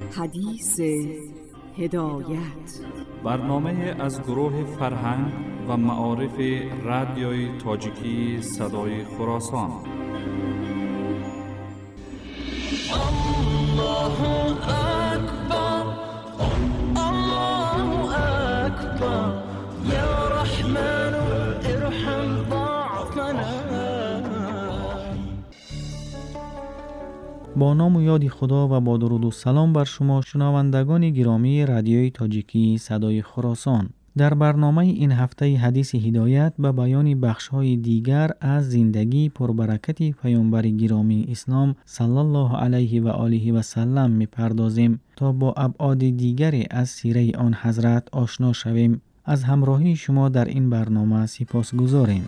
حدیث هدایت، برنامه از گروه فرهنگ و معارف رادیوی تاجیکی صدای خراسان. الله اکبر، الله اکبر، یا رحمن ارحم ضعفنا. با نام و یاد خدا و با درود و سلام بر شما شنوندگان گرامی رادیوی تاجیکی صدای خراسان. در برنامه این هفته حدیث هدایت به بیان بخش‌های دیگر از زندگی پربرکت پیامبر گرامی اسلام صلی الله علیه و آله و سلم می‌پردازیم تا با ابعاد دیگری از سیره آن حضرت آشنا شویم. از همراهی شما در این برنامه سپاسگزاریم.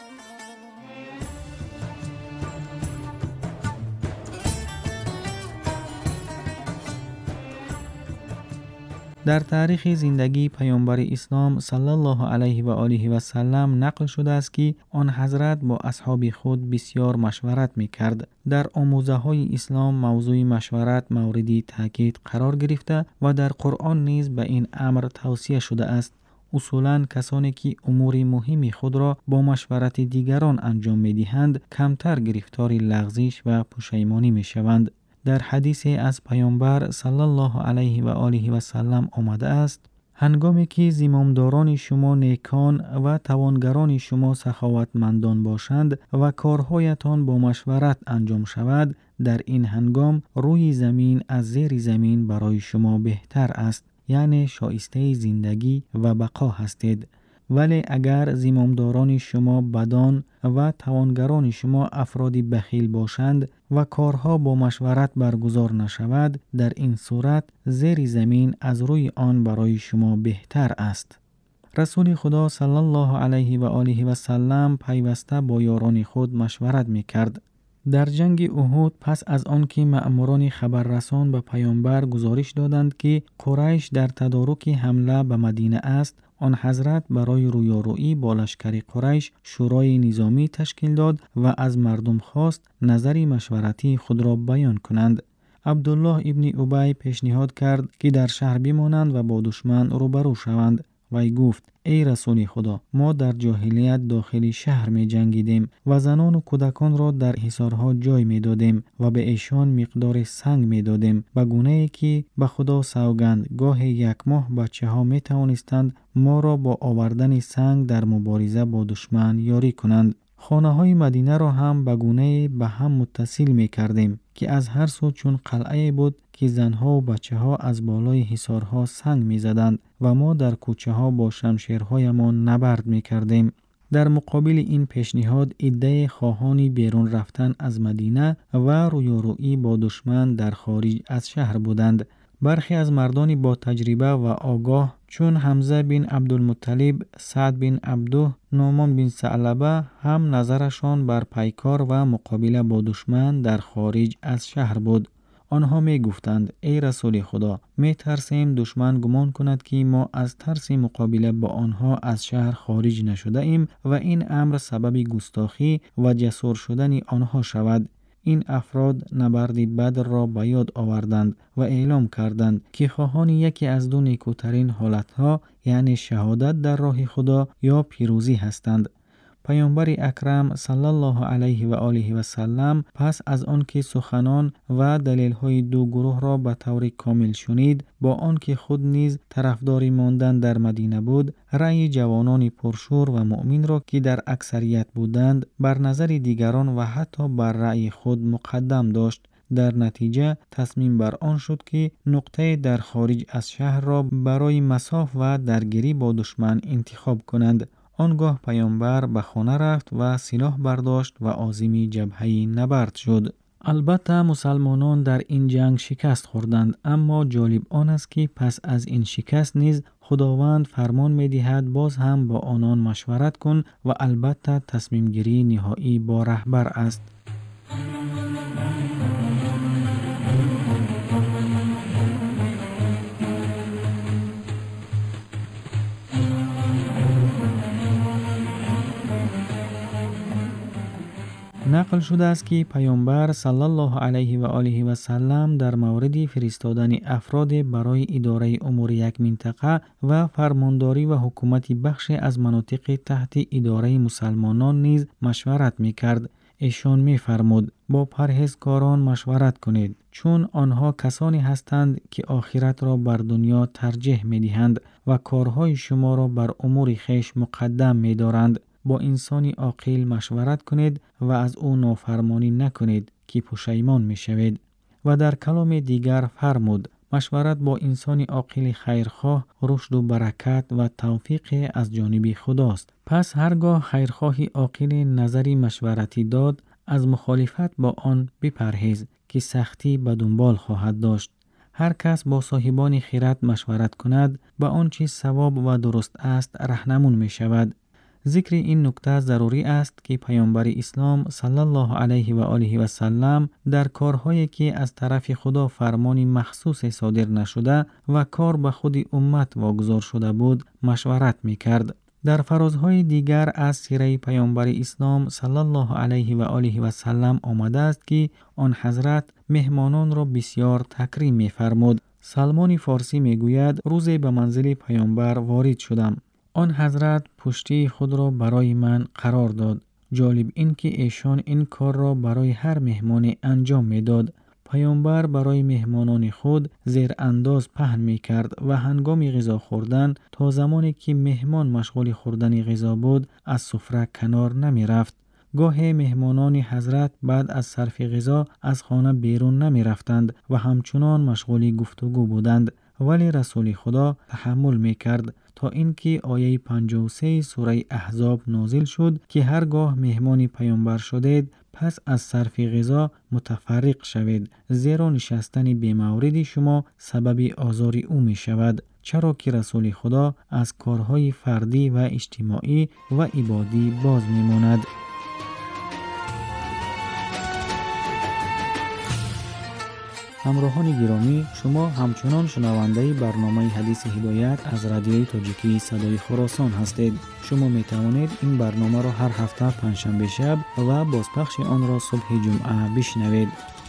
در تاریخ زندگی پیامبر اسلام صلی الله علیه و آله و سلم نقل شده است که آن حضرت با اصحاب خود بسیار مشورت می‌کرد. در آموزه‌های اسلام موضوع مشورت موردی تاکید قرار گرفته و در قرآن نیز به این امر توصیه شده است. اصولاً کسانی که امور مهم خود را با مشورت دیگران انجام می‌دهند کمتر گرفتار لغزش و پشیمانی می‌شوند. در حدیث از پیامبر صلی الله علیه و آله و سلم آمده است: هنگامی که زمامداران شما نیکان و توانگران شما سخاوتمندان باشند و کارهایتان با مشورت انجام شود، در این هنگام روی زمین از زیر زمین برای شما بهتر است، یعنی شایسته زندگی و بقا هستید. ولی اگر زمامداران شما بدان و توانگران شما افراد بخیل باشند و کارها با مشورت برگزار نشود، در این صورت زیر زمین از روی آن برای شما بهتر است. رسول خدا صلی الله علیه و آله و سلم پیوسته با یاران خود مشورت می‌کرد. در جنگ احد پس از آن که مأموران خبررسان به پیامبر گزارش دادند که قریش در تدارک حمله به مدینه است، آن حضرت برای رویارویی با لشکر قریش شورای نظامی تشکیل داد و از مردم خواست نظری مشورتی خود را بیان کنند. عبدالله ابن ابی پیشنهاد کرد که در شهر بمانند و با دشمن روبرو شوند. وی گفت: ای رسول خدا، ما در جاهلیت داخل شهر می جنگیدیم و زنان و کودکان را در حصارها جای می دادیم و به ایشان مقدار سنگ می دادیم، به گونه ای که به خدا سوگند گاه یک ماه بچه ها می توانستند ما را با آوردن سنگ در مبارزه با دشمن یاری کنند. خانه های مدینه را هم به گونه به هم متصل می کردیم که از هر سو چون قلعه بود که زنها و بچه ها از بالای حصارها سنگ می زدند و ما در کوچه ها با شمشیرهایمان نبرد می کردیم. در مقابل این پیشنهاد عده خواهان بیرون رفتن از مدینه و رویارویی با دشمن در خارج از شهر بودند. برخی از مردان با تجربه و آگاه چون حمزه بن عبدالمطلب، سعد بن عبده، نعمان بن ثعلبه هم نظرشان بر پیکار و مقابله با دشمن در خارج از شهر بود. آنها می گفتند: ای رسول خدا، می ترسیم دشمن گمان کند که ما از ترس مقابله با آنها از شهر خارج نشده ایم و این امر سبب گستاخی و جسور شدن آنها شود. این افراد نبرد بدر را به یاد آوردند و اعلام کردند که خواهان یکی از دو نیکوترین حالتها، یعنی شهادت در راه خدا یا پیروزی هستند. پیامبر اکرم صلی الله علیه و آله و سلم پس از آن که سخنان و دلیل‌های دو گروه را به طور کامل شنید، با آن که خود نیز طرفدار ماندن در مدینه بود، رأی جوانان پرشور و مؤمن را که در اکثریت بودند بر نظر دیگران و حتی بر رأی خود مقدم داشت. در نتیجه تصمیم بر آن شد که نقطه در خارج از شهر را برای مصاف و درگیری با دشمن انتخاب کنند. آنگاه پیامبر به خانه رفت و سلاح برداشت و عازم جبهه نبرد شد. البته مسلمانان در این جنگ شکست خوردند، اما جالب آن است که پس از این شکست نیز خداوند فرمان می دهد باز هم با آنان مشورت کن و البته تصمیم گیری نهایی با رهبر است. نقل شده است که پیامبر صلی الله علیه و آله و سلم در مورد فرستادن افراد برای اداره امور یک منطقه و فرمانداری و حکومت بخش از مناطق تحت اداره مسلمانان نیز مشورت می‌کرد. ایشان می‌فرمود با پرهیزکاران مشورت کنید، چون آنها کسانی هستند که آخرت را بر دنیا ترجیح می‌دهند و کارهای شما را بر امور خویش مقدم می‌دارند. با انسانی عاقل مشورت کنید و از او نافرمانی نکنید که پشیمان می‌شوید. و در کلام دیگر فرمود مشورت با انسانی عاقل خیرخواه رشد و برکت و توفیق از جانب خداست. پس هرگاه خیرخواهی عاقل نظری مشورتی داد، از مخالفت با آن بپرهیز که سختی به دنبال خواهد داشت. هر کس با صاحبان خیرت مشورت کند، به آنچه صواب و درست است راهنمون می شود. ذکر این نکته ضروری است که پیامبر اسلام صلی الله علیه و آله و سلم در کارهایی که از طرف خدا فرمانی مخصوص صادر نشده و کار به خود امت واگذار شده بود مشورت می‌کرد. در فرازهای دیگر از سیره پیامبر اسلام صلی الله علیه و آله و سلم آمده است که آن حضرت مهمانان را بسیار تکریم می‌فرمود. سلمان فارسی می‌گوید روزی به منزل پیامبر وارد شدم. آن حضرت پشتی خود را برای من قرار داد. جالب این که ایشان این کار را برای هر مهمان انجام می‌داد. پیامبر برای مهمانان خود زیر انداز پهن می‌کرد و هنگام غذا خوردن تا زمانی که مهمان مشغول خوردن غذا بود از سفره کنار نمی‌رفت. گاهی مهمانان حضرت بعد از صرف غذا از خانه بیرون نمی‌رفتند و همچنان مشغول گفتگو بودند، ولی رسول خدا تحمل می‌کرد تا اینکه آیه 53 سوره احزاب نازل شد که هرگاه مهمان پیامبر شدید پس از صرف غذا متفرق شوید، زیرا نشستن بی‌مورد شما سبب آزار او می شود، چرا که رسول خدا از کارهای فردی و اجتماعی و عبادی باز می ماند. همراهان گرامی، شما همچنان شنونده برنامه حدیث هدایت از رادیوی تاجیکی صدای خراسان هستید. شما می توانید این برنامه را هر هفته پنجشنبه شب و بازپخش آن را صبح جمعه بشنوید.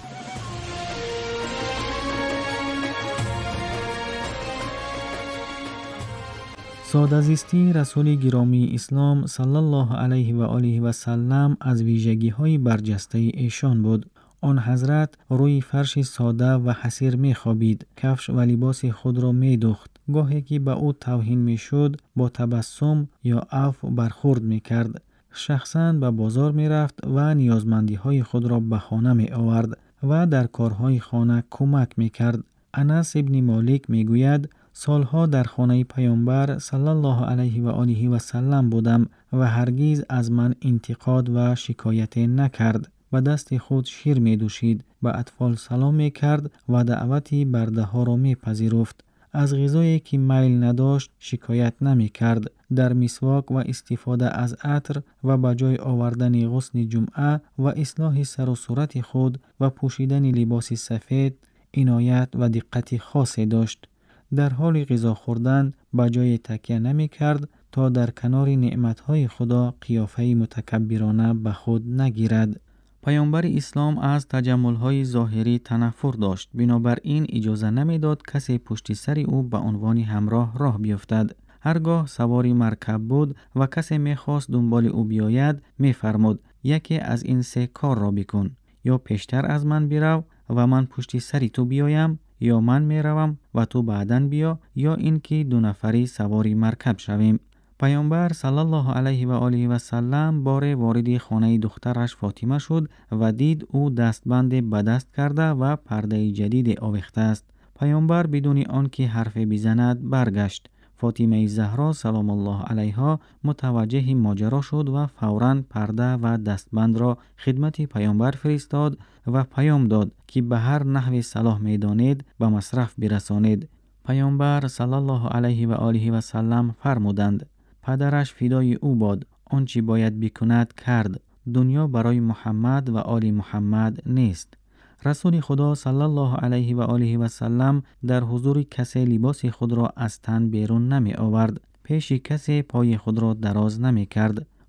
ساده‌زیستی رسول گرامی اسلام صلی الله علیه و آله و سلم از ویژگی‌های برجسته ایشان بود. آن حضرت روی فرش ساده و حسیر می خوابید، کفش و لباس خود را می دوخت. گاهی که به او توهین می شد با تبسم یا عفو برخورد می کرد. شخصاً به بازار می رفت و نیازمندی های خود را به خانه می آورد و در کارهای خانه کمک می کرد. انس ابن مالک می گوید سالها در خانه پیامبر صلی الله علیه و آله و سلم بودم و هرگز از من انتقاد و شکایت نکرد. به دست خود شیر می دوشید، به اطفال سلام می کرد و دعوتی برده ها را می پذیرفت. از غذایی که میل نداشت شکایت نمی کرد. در مسواک و استفاده از عطر و به جای آوردن غسل جمعه و اصلاح سر و صورت خود و پوشیدن لباس سفید عنایت و دقت خاصی داشت. در حال غذا خوردن به جای تکیه نمی کرد تا در کنار نعمتهای خدا قیافه متکبرانه به خود نگیرد. پیامبر اسلام از تجمل‌های ظاهری تنفر داشت، بنابراین اجازه نمی‌داد کسی پشت سر او به عنوان همراه راه بیفتد. هرگاه سواری مرکب بود و کسی می‌خواست دنبال او بیاید، می‌فرمود یکی از این سه کار را بکن، یا پیشتر از من برو و من پشت سر تو بیایم، یا من می‌روم و تو بعداً بیا، یا اینکه دو نفری سواری مرکب شویم. پیامبر صلی الله علیه و آله و سلم بار وارد خانه دخترش فاطمه شد و دید او دستبند به دست کرده و پرده جدید آویخته است. پیامبر بدون آنکه حرف بزند برگشت. فاطمه زهرا سلام الله علیها متوجه ماجرا شد و فوراً پرده و دستبند را خدمت پیامبر فرستاد و پیام داد که به هر نحو صلاح می‌دانید به مصرف برسانید. پیامبر صلی الله علیه و آله و سلم فرمودند پدرش فدای او باد، آنچه باید بکند کرد. دنیا برای محمد و آل محمد نیست. رسول خدا صلی الله علیه و آله و سلم در حضور کسی لباس خود را از تن بیرون نمی آورد. پیش کسی پای خود را دراز نمی کرد.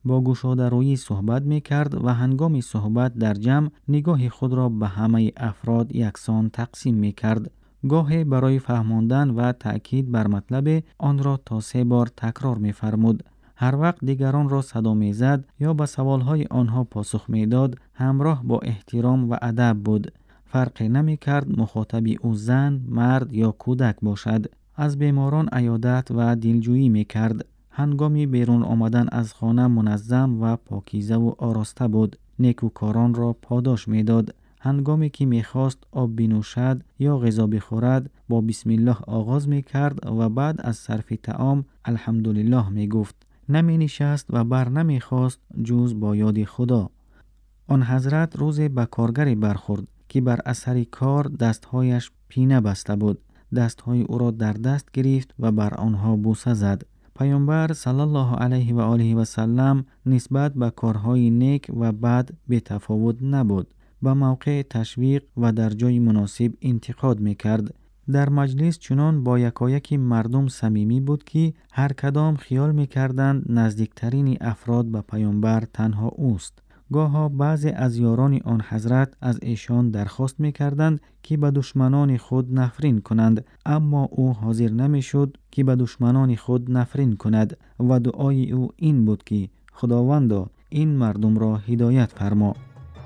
با گشاده رویی صحبت می کرد و هنگام صحبت در جمع نگاه خود را به همه افراد یکسان تقسیم می کرد. گاهی برای فهماندن و تأکید بر مطلب آن را تا 3 بار تکرار می فرمود. هر وقت دیگران را صدا می زد یا به سوالهای آنها پاسخ می داد همراه با احترام و ادب بود. فرقی نمی کرد مخاطبی او زن، مرد یا کودک باشد. از بیماران عیادت و دلجویی می کرد. هنگامی بیرون آمدن از خانه منظم و پاکیزه و آراسته بود. نیکوکاران را پاداش می داد. هنگامی که می خواست آب بنوشد یا غذا بخورد با بسم الله آغاز می کرد و بعد از صرف طعام الحمدلله می گفت. نمی نشست و بر نمی خواست جز با یاد خدا. آن حضرت روز به کارگری برخورد که بر اثر کار دستهایش پینه بسته بود. دستهای او را در دست گرفت و بر آنها بوسه زد. پیامبر صلی الله علیه و آله و سلم نسبت به کارهای نیک و بد بی‌تفاوت نبود. به موقع تشویق و در جای مناسب انتقاد می‌کرد. در مجلس چنان با یکایک مردم صمیمی بود که هر کدام خیال می‌کردند نزدیکترین افراد به پیامبر تنها اوست. گاها بعضی از یاران آن حضرت از ایشان درخواست می‌کردند که به دشمنان خود نفرین کنند، اما او حاضر نمی‌شد که به دشمنان خود نفرین کند و دعای او این بود که خداوندا این مردم را هدایت فرما.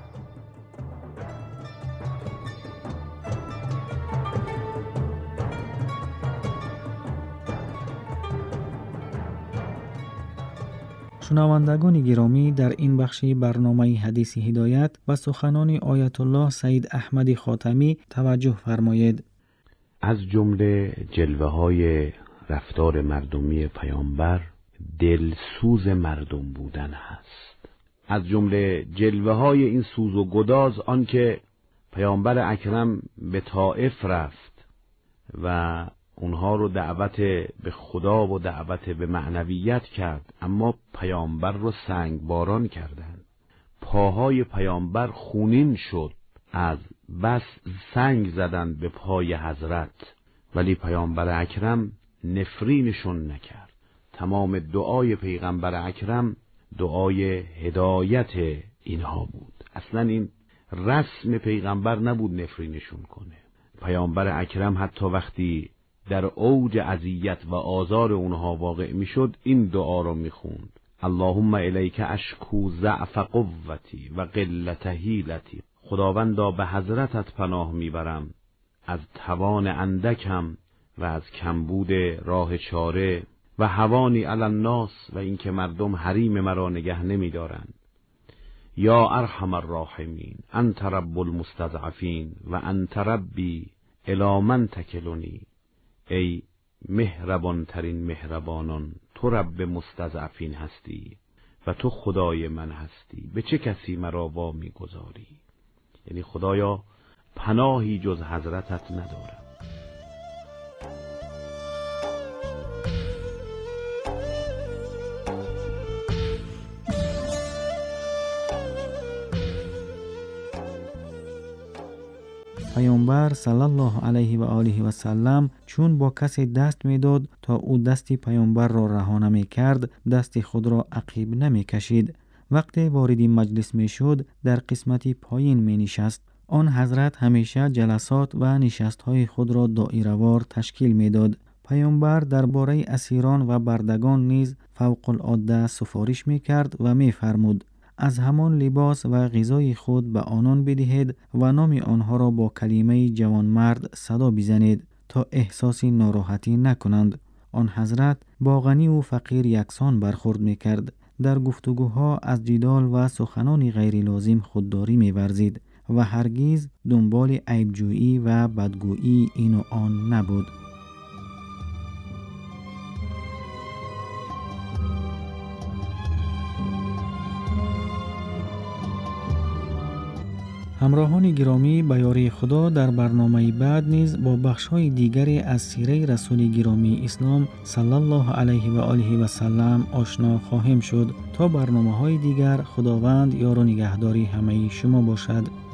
شنوندگان گرامی، در این بخش برنامه حدیث هدایت و سخنان آیت الله سید احمد خاتمی توجه فرمایید. از جمله جلوه‌های رفتار مردمی پیامبر دلسوز مردم بودن هست. از جمله جلوه‌های این سوز و گداز آن که پیامبر اکرم به طائف رفت و اونها رو دعوت به خدا و دعوت به معنویت کرد، اما پیامبر رو سنگ باران کردند. پاهای پیامبر خونین شد، از بس سنگ زدند به پای حضرت، ولی پیامبر اکرم نفرینشون نکرد. تمام دعای پیغمبر اکرم دعای هدایت اینها بود. اصلا این رسم پیغمبر نبود نفرینشون کنه. پیامبر اکرم حتی وقتی در اوج اذیت و آزار اونها واقع میشد این دعا رو میخوند: اللهم الیک اشکو ضعف قوتی و قلت حیلتی. خداوندا به حضرتت پناه میبرم از توان اندکم و از کمبود راه چاره و هوانی علی الناس و اینکه مردم حریم مرا نگه نمیدارند. یا ارحم الراحمین انت رب المستضعفین و انت ربی الی من تکلنی. ای مهربان ترین مهربانان، تو رب مستضعفین هستی و تو خدای من هستی، به چه کسی مرا وامی گذاری؟ یعنی خدایا پناهی جز حضرتت ندارم. پیامبر صلی الله علیه و آله و سلم چون با کسی دست میداد تا او دستی پیامبر را رها نمی کرد، دست خود را عقیب نمی کشید. وقتی وارد مجلس می شد در قسمتی پایین می نشست. آن حضرت همیشه جلسات و نشست های خود را دایره‌وار تشکیل می داد. پیامبر درباره اسیران و بردگان نیز فوق العاده سفارش می کرد و می فرمود: از همان لباس و غذای خود به آنان بدهید و نام آنها را با کلمه جوانمرد صدا بزنید تا احساس ناراحتی نکنند. آن حضرت با غنی و فقیر یکسان برخورد می کرد. در گفتگوها از جدال و سخنان غیر لازم خودداری می ورزید و هرگز دنبال عیبجویی و بدگویی این و آن نبود. همراهان گرامی، به یاری خدا در برنامه بعد نیز با بخش‌های دیگری از سیره رسول گرامی اسلام صلی الله علیه و آله و سلم آشنا خواهیم شد. تا برنامه‌های دیگر، خداوند یار و نگهداری همه شما باشد.